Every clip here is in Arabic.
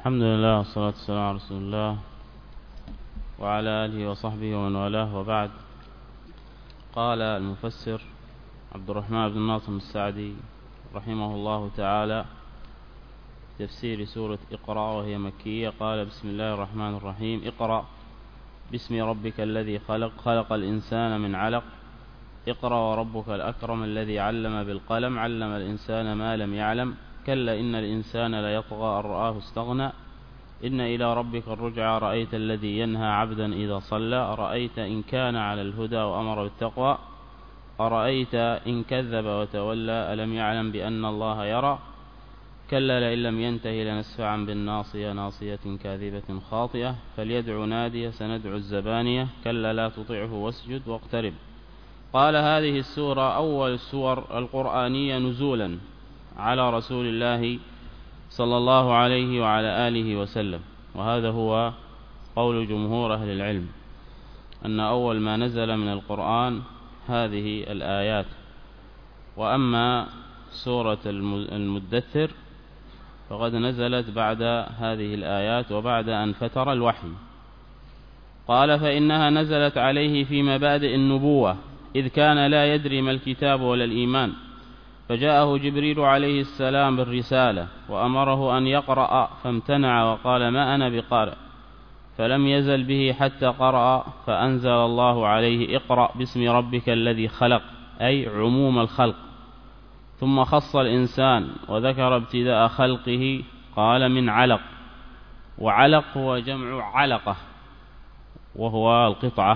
الحمد لله والصلاة والسلام على رسول الله وعلى آله وصحبه ومن والاه، وبعد. قال المفسر عبد الرحمن بن ناصر السعدي رحمه الله تعالى في تفسير سورة اقرأ وهي مكية، قال: بسم الله الرحمن الرحيم. اقرأ باسم ربك الذي خلق، خلق الإنسان من علق. اقرأ وربك الأكرم الذي علم بالقلم، علم الإنسان ما لم يعلم. كلا إن الإنسان ليطغى أن رآه استغنى، إن إلى ربك الرجعى. رأيت الذي ينهى عبدا إذا صلى، أرأيت إن كان على الهدى وأمر بالتقوى، أرأيت إن كذب وتولى. ألم يعلم بأن الله يرى. كلا لئن لم ينته لنسفعا بالناصية، ناصية كاذبة خاطئة، فليدع ناديه، سندع الزبانية. كلا لا تطعه واسجد واقترب. قال: هذه السورة أول السور القرآنية نزولا على رسول الله صلى الله عليه وعلى آله وسلم، وهذا هو قول جمهور أهل العلم، أن أول ما نزل من القرآن هذه الآيات. وأما سورة المدثر فقد نزلت بعد هذه الآيات وبعد أن فتر الوحي. قال: فإنها نزلت عليه في مبادئ النبوة، إذ كان لا يدري ما الكتاب ولا الإيمان، فجاءه جبريل عليه السلام بالرسالة وأمره أن يقرأ، فامتنع وقال: ما أنا بقارئ، فلم يزل به حتى قرأ، فأنزل الله عليه: اقرأ باسم ربك الذي خلق، أي عموم الخلق. ثم خص الإنسان وذكر ابتداء خلقه، قال: من علق. وعلق هو جمع علقة، وهو القطعة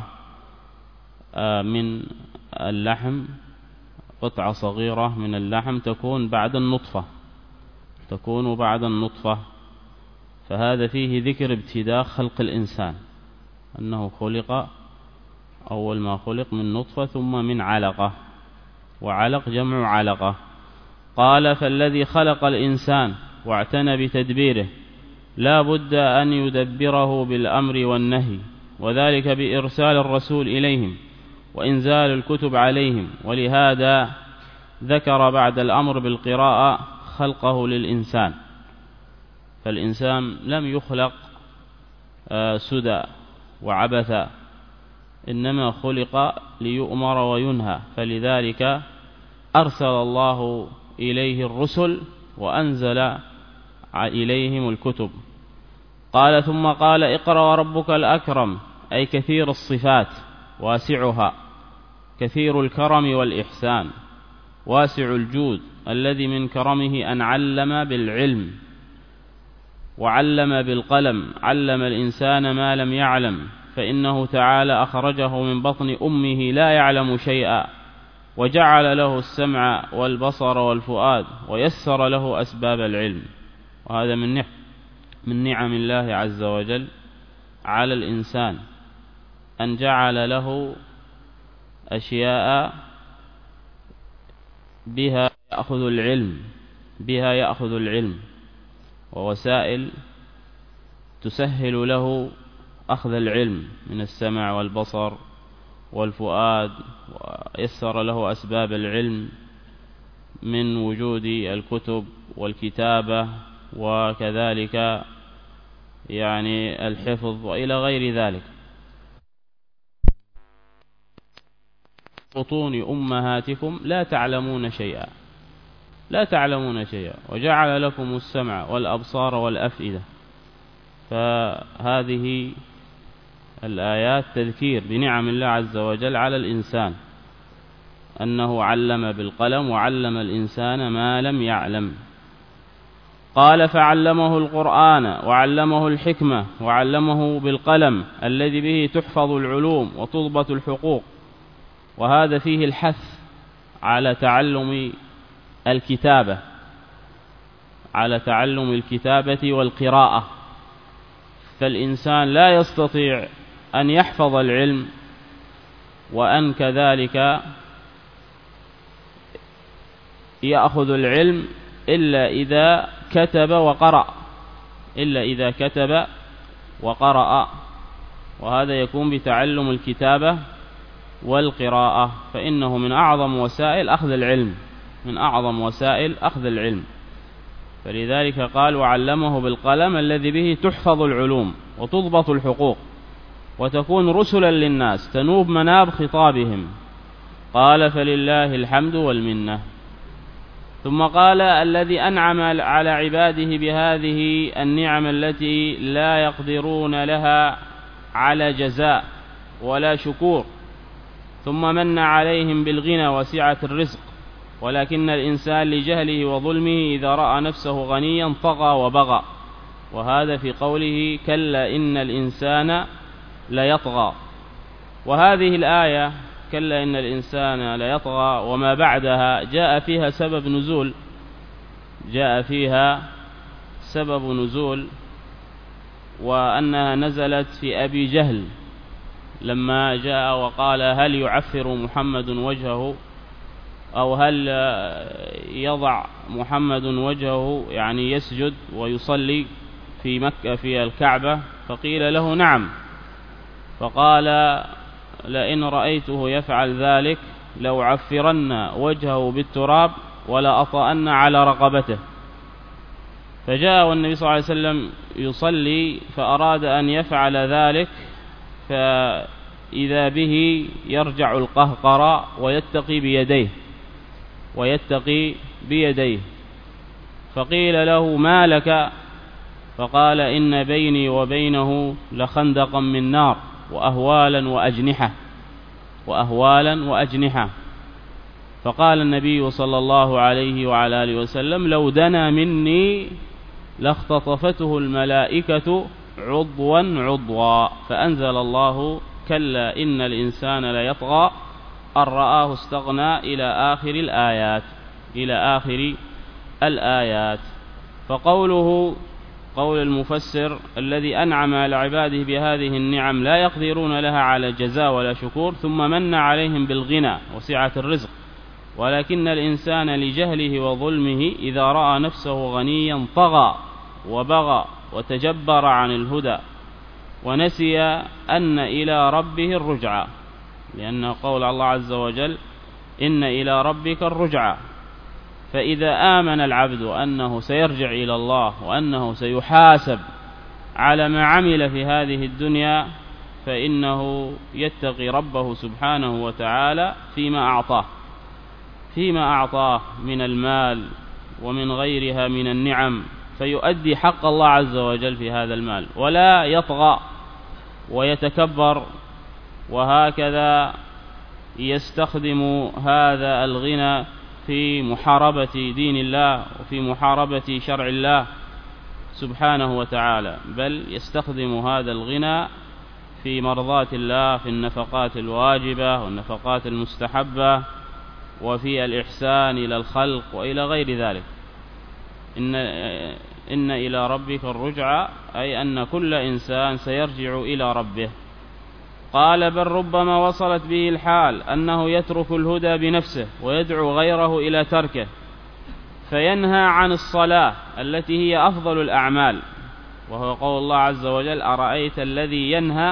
من اللحم، قطعة صغيرة من اللحم تكون بعد النطفة. فهذا فيه ذكر ابتداء خلق الإنسان، أنه خلق أول ما خلق من نطفة ثم من علقة، وعلق جمع علقة. قال: فالذي خلق الإنسان واعتنى بتدبيره لا بد أن يدبره بالأمر والنهي، وذلك بإرسال الرسول إليهم وإنزال الكتب عليهم. ولهذا ذكر بعد الأمر بالقراءة خلقه للإنسان، فالإنسان لم يخلق سدى وعبثا، إنما خلق ليؤمر وينهى، فلذلك أرسل الله إليه الرسل وأنزل إليهم الكتب. قال: ثم قال: اقرأ وربك الأكرم، أي كثير الصفات واسعها، كثير الكرم والإحسان، واسع الجود، الذي من كرمه أن علم بالعلم وعلم بالقلم، علم الإنسان ما لم يعلم، فإنه تعالى أخرجه من بطن أمه لا يعلم شيئا، وجعل له السمع والبصر والفؤاد، ويسر له أسباب العلم. وهذا من نعم الله عز وجل على الإنسان، أن جعل له أشياء بها يأخذ العلم، ووسائل تسهل له أخذ العلم من السمع والبصر والفؤاد، ويسر له أسباب العلم من وجود الكتب والكتابة، وكذلك الحفظ وإلى غير ذلك. بطون أمهاتكم لا تعلمون شيئا، وجعل لكم السمع والأبصار والأفئدة. فهذه الآيات تذكير بنعم الله عز وجل على الإنسان، أنه علم بالقلم وعلم الإنسان ما لم يعلم. قال: فعلمه القرآن وعلمه الحكمة وعلمه بالقلم الذي به تحفظ العلوم وتضبط الحقوق. وهذا فيه الحث على تعلم الكتابة والقراءة، فالإنسان لا يستطيع أن يحفظ العلم وأن كذلك يأخذ العلم إلا إذا كتب وقرأ، وهذا يكون بتعلم الكتابة والقراءة، فإنه من أعظم وسائل أخذ العلم. فلذلك قال وعلمه بالقلم الذي به تحفظ العلوم وتضبط الحقوق وتكون رسلا للناس تنوب مناب خطابهم. قال فلله الحمد والمنة. ثم قال الذي أنعم على عباده بهذه النعم التي لا يقدرون لها على جزاء ولا شكور، ثم من عليهم بالغنى وسعة الرزق، ولكن الإنسان لجهله وظلمه إذا رأى نفسه غنيا طغى وبغى. وهذا في قوله كلا إن الإنسان ليطغى. وهذه الآية كلا إن الإنسان ليطغى وما بعدها جاء فيها سبب نزول وأنها نزلت في أبي جهل لما جاء وقال هل يعفر محمد وجهه أو هل يضع محمد وجهه يعني يسجد ويصلي في مكة في الكعبة؟ فقيل له نعم. فقال لئن رأيته يفعل ذلك لو عفرن وجهه بالتراب ولا أطأن على رقبته. فجاء والنبي صلى الله عليه وسلم يصلي فأراد أن يفعل ذلك، فإذا به يرجع القهقراء ويتقي بيديه. فقيل له ما لك؟ فقال إن بيني وبينه لخندقا من نار وأهوالا وأجنحة. فقال النبي صلى الله عليه وعلى آله وسلم لو دنا مني لاختطفته الملائكة عضوا. فأنزل الله كلا إن الإنسان ليطغى أن رآه استغنى إلى آخر الآيات. فقوله قول المفسر الذي أنعم على عباده بهذه النعم لا يقدرون لها على جزاء ولا شكور، ثم من عليهم بالغنى وسعة الرزق، ولكن الإنسان لجهله وظلمه إذا رأى نفسه غنيا طغى وبغى وتجبر عن الهدى ونسي أن إلى ربه الرجعى، لأن قول الله عز وجل إن إلى ربك الرجعى. فإذا آمن العبد أنه سيرجع إلى الله وأنه سيحاسب على ما عمل في هذه الدنيا فإنه يتقي ربه سبحانه وتعالى فيما أعطاه من المال ومن غيرها من النعم، فيؤدي حق الله عز وجل في هذا المال ولا يطغى ويتكبر، وهكذا يستخدم هذا الغنى في محاربة دين الله وفي محاربة شرع الله سبحانه وتعالى، بل يستخدم هذا الغنى في مرضاة الله في النفقات الواجبة والنفقات المستحبة وفي الإحسان إلى الخلق وإلى غير ذلك. إن إلى ربك الرجعى أي أن كل إنسان سيرجع إلى ربه. قال بل ربما وصلت به الحال أنه يترك الهدى بنفسه ويدعو غيره إلى تركه، فينهى عن الصلاة التي هي أفضل الأعمال، وهو قول الله عز وجل أرأيت الذي ينهى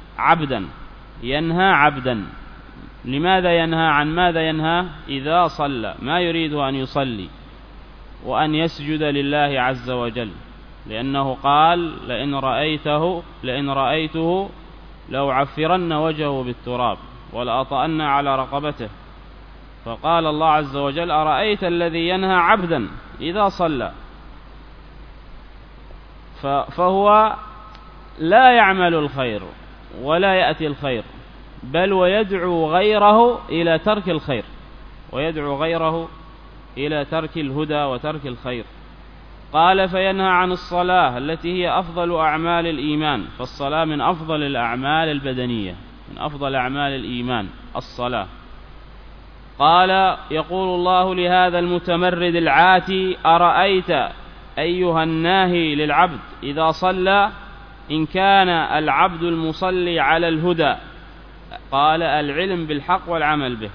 عبدا. لماذا ينهى؟ عن ماذا ينهى؟ إذا صلى ما يريد أن يصلي وأن يسجد لله عز وجل، لأنه قال لئن رأيته لو عفرن وجهه بالتراب ولأطأن على رقبته. فقال الله عز وجل أرأيت الذي ينهى عبدا إذا صلى، فهو لا يعمل الخير ولا يأتي الخير، بل ويدعو غيره إلى ترك الخير ويدعو غيره إلى ترك الهدى وترك الخير. قال فينهى عن الصلاة التي هي أفضل أعمال الإيمان، فالصلاة من أفضل الأعمال البدنية، من أفضل أعمال الإيمان الصلاة. قال يقول الله لهذا المتمرد العاتي أرأيت أيها الناهي للعبد إذا صلى إن كان العبد المصلي على الهدى، قال العلم بالحق والعمل به،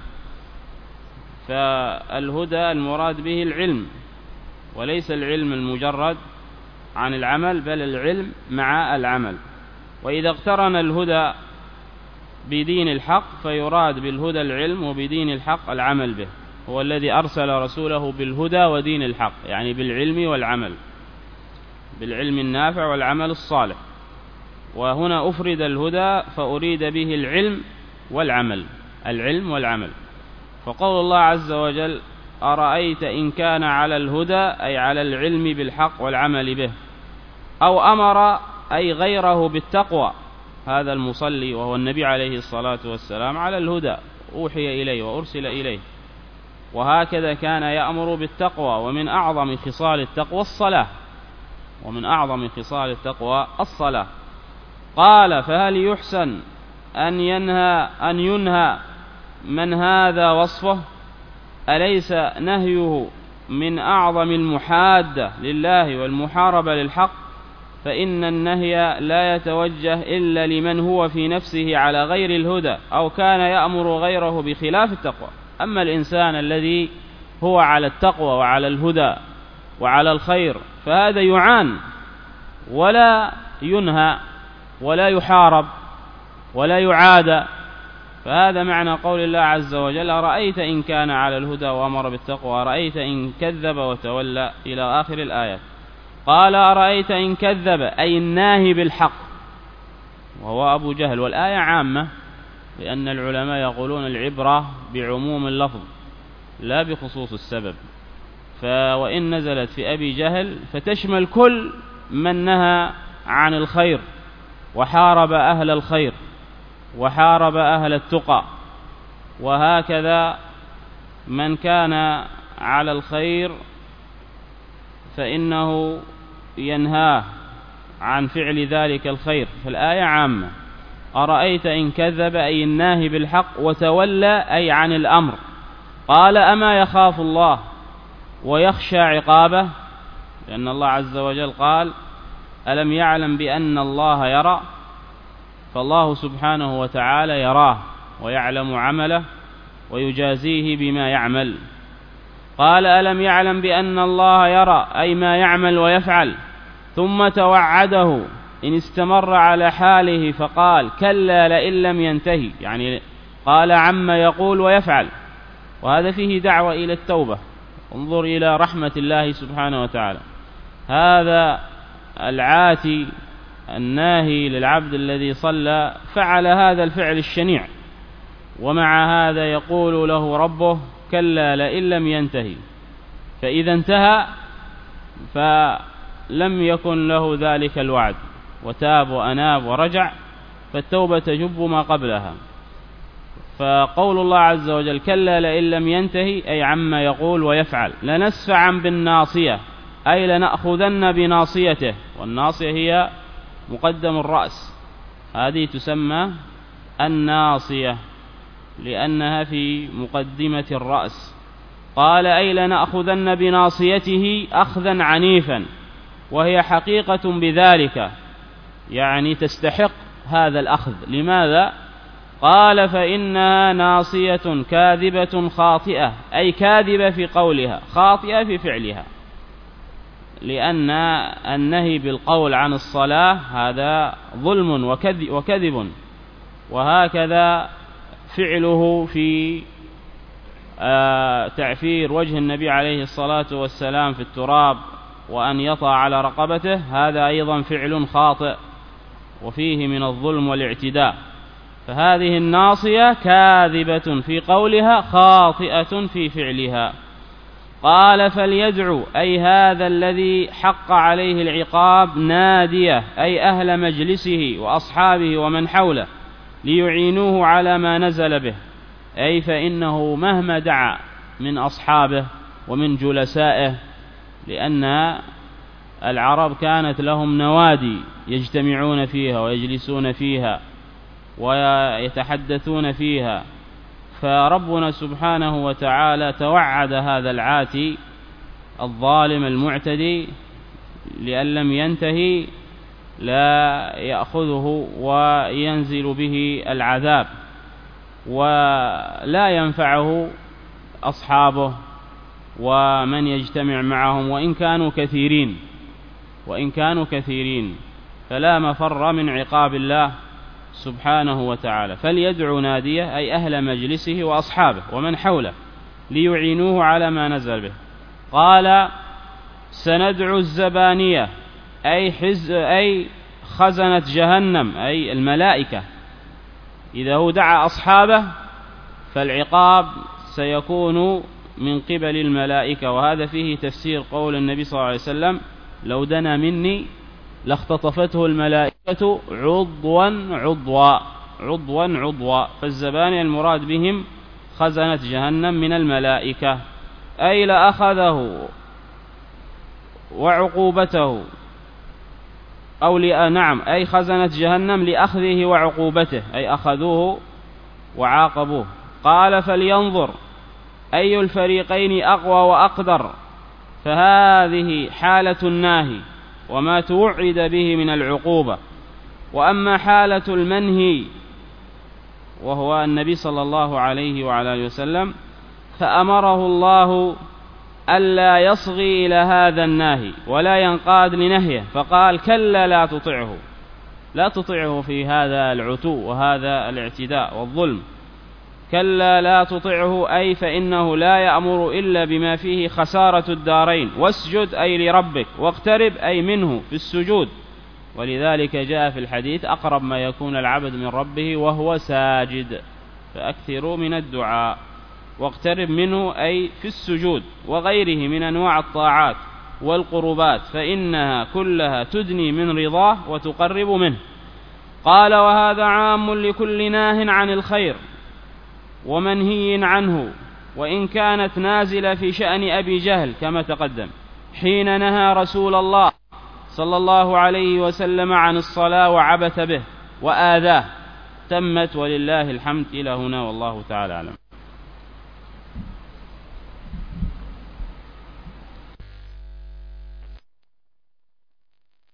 فالهدى المراد به العلم وليس العلم المجرد عن العمل، بل العلم مع العمل. وإذا اقترن الهدى بدين الحق فيراد بالهدى العلم وبدين الحق العمل به. هو الذي أرسل رسوله بالهدى ودين الحق، يعني بالعلم والعمل، بالعلم النافع والعمل الصالح. وهنا أفرد الهدى فأريد به العلم والعمل، العلم والعمل. فقول الله عز وجل أرأيت إن كان على الهدى أي على العلم بالحق والعمل به، أو أمر أي غيره بالتقوى. هذا المصلي وهو النبي عليه الصلاة والسلام على الهدى، أوحي إليه وأرسل إليه، وهكذا كان يأمر بالتقوى. ومن أعظم خصال التقوى الصلاة، ومن أعظم خصال التقوى الصلاة. قال فهل يحسن أن ينهى من هذا وصفه؟ أليس نهيه من أعظم المحادة لله والمحاربة للحق؟ فإن النهي لا يتوجه إلا لمن هو في نفسه على غير الهدى أو كان يأمر غيره بخلاف التقوى. أما الإنسان الذي هو على التقوى وعلى الهدى وعلى الخير فهذا يعان ولا ينهى ولا يحارب ولا يعاد. فهذا معنى قول الله عز وجل أرأيت إن كان على الهدى وأمر بالتقوى أرأيت إن كذب وتولى إلى آخر الآيات. قال أرأيت إن كذب أي الناهي بالحق وهو أبو جهل. والآية عامة، لأن العلماء يقولون العبرة بعموم اللفظ لا بخصوص السبب، وإن نزلت في أبي جهل فتشمل كل من نهى عن الخير وحارب أهل الخير وحارب أهل التقى، وهكذا من كان على الخير فإنه ينهاه عن فعل ذلك الخير. فالآية عامة. أرأيت إن كذب أي الناهي بالحق، وتولى أي عن الأمر. قال أما يخاف الله ويخشى عقابه؟ لأن الله عز وجل قال ألم يعلم بأن الله يرى، فالله سبحانه وتعالى يراه ويعلم عمله ويجازيه بما يعمل. قال ألم يعلم بأن الله يرى أي ما يعمل ويفعل، ثم توعده إن استمر على حاله فقال كلا لئن لم ينتهي، يعني قال عما يقول ويفعل، وهذا فيه دعوة إلى التوبة. انظر إلى رحمة الله سبحانه وتعالى. هذا العاتي الناهي للعبد الذي صلى فعل هذا الفعل الشنيع، ومع هذا يقول له ربه كلا لئن لم ينتهي. فإذا انتهى فلم يكن له ذلك الوعد وتاب وأناب ورجع، فالتوبة تجب ما قبلها. فقول الله عز وجل كلا لئن لم ينتهي أي عما يقول ويفعل. لنسفعا بالناصية أي لنأخذن بناصيته، والناصية هي مقدم الرأس، هذه تسمى الناصية لأنها في مقدمة الرأس. قال أي لنأخذن بناصيته أخذا عنيفا، وهي حقيقة بذلك، يعني تستحق هذا الأخذ. لماذا؟ قال فإنها ناصية كاذبة خاطئة، أي كاذبة في قولها خاطئة في فعلها، لأن النهي بالقول عن الصلاة هذا ظلم وكذب، وهكذا فعله في تعفير وجه النبي عليه الصلاة والسلام في التراب وأن يطأ على رقبته، هذا أيضا فعل خاطئ وفيه من الظلم والاعتداء. فهذه الناصية كاذبة في قولها خاطئة في فعلها. قال فليدعو أي هذا الذي حق عليه العقاب ناديه أي أهل مجلسه وأصحابه ومن حوله ليعينوه على ما نزل به، أي فإنه مهما دعا من أصحابه ومن جلسائه، لأن العرب كانت لهم نوادي يجتمعون فيها ويجلسون فيها ويتحدثون فيها. فربنا سبحانه وتعالى توعد هذا العاتي الظالم المعتدي لأن لم ينتهي لا يأخذه وينزل به العذاب، ولا ينفعه أصحابه ومن يجتمع معهم وإن كانوا كثيرين، فلا مفر من عقاب الله سبحانه وتعالى. فليدعو ناديه أي أهل مجلسه وأصحابه ومن حوله ليعينوه على ما نزل به. قال سندعو الزبانية أي خزنة جهنم أي الملائكة، إذا هو دعا أصحابه فالعقاب سيكون من قبل الملائكة. وهذا فيه تفسير قول النبي صلى الله عليه وسلم لو دنا مني لاختطفته الملائكة عضوا عضوا. فالزبانية المراد بهم خزنة جهنم من الملائكة، أي لأخذه وعقوبته أو نعم أي خزنة جهنم لأخذه وعقوبته، أي أخذوه وعاقبوه. قال فلينظر أي الفريقين أقوى وأقدر، فهذه حالة الناهي وما توعد به من العقوبة. وأما حالة المنهي وهو النبي صلى الله عليه وعلى آله وسلم فأمره الله ألا يصغي إلى هذا الناهي ولا ينقاد لنهيه، فقال كلا لا تطعه في هذا العتو وهذا الاعتداء والظلم. كلا لا تطعه أي فإنه لا يأمر إلا بما فيه خسارة الدارين. واسجد أي لربك، واقترب أي منه في السجود، ولذلك جاء في الحديث أقرب ما يكون العبد من ربه وهو ساجد، فأكثروا من الدعاء. واقترب منه أي في السجود وغيره من أنواع الطاعات والقربات، فإنها كلها تدني من رضاه وتقرب منه. قال وهذا عام لكل ناه عن الخير ومنهي عنه، وإن كانت نازلة في شأن أبي جهل كما تقدم حين نهى رسول الله صلى الله عليه وسلم عن الصلاة وعبث به وآذاه. تمت ولله الحمد إلى هنا، والله تعالى أعلم.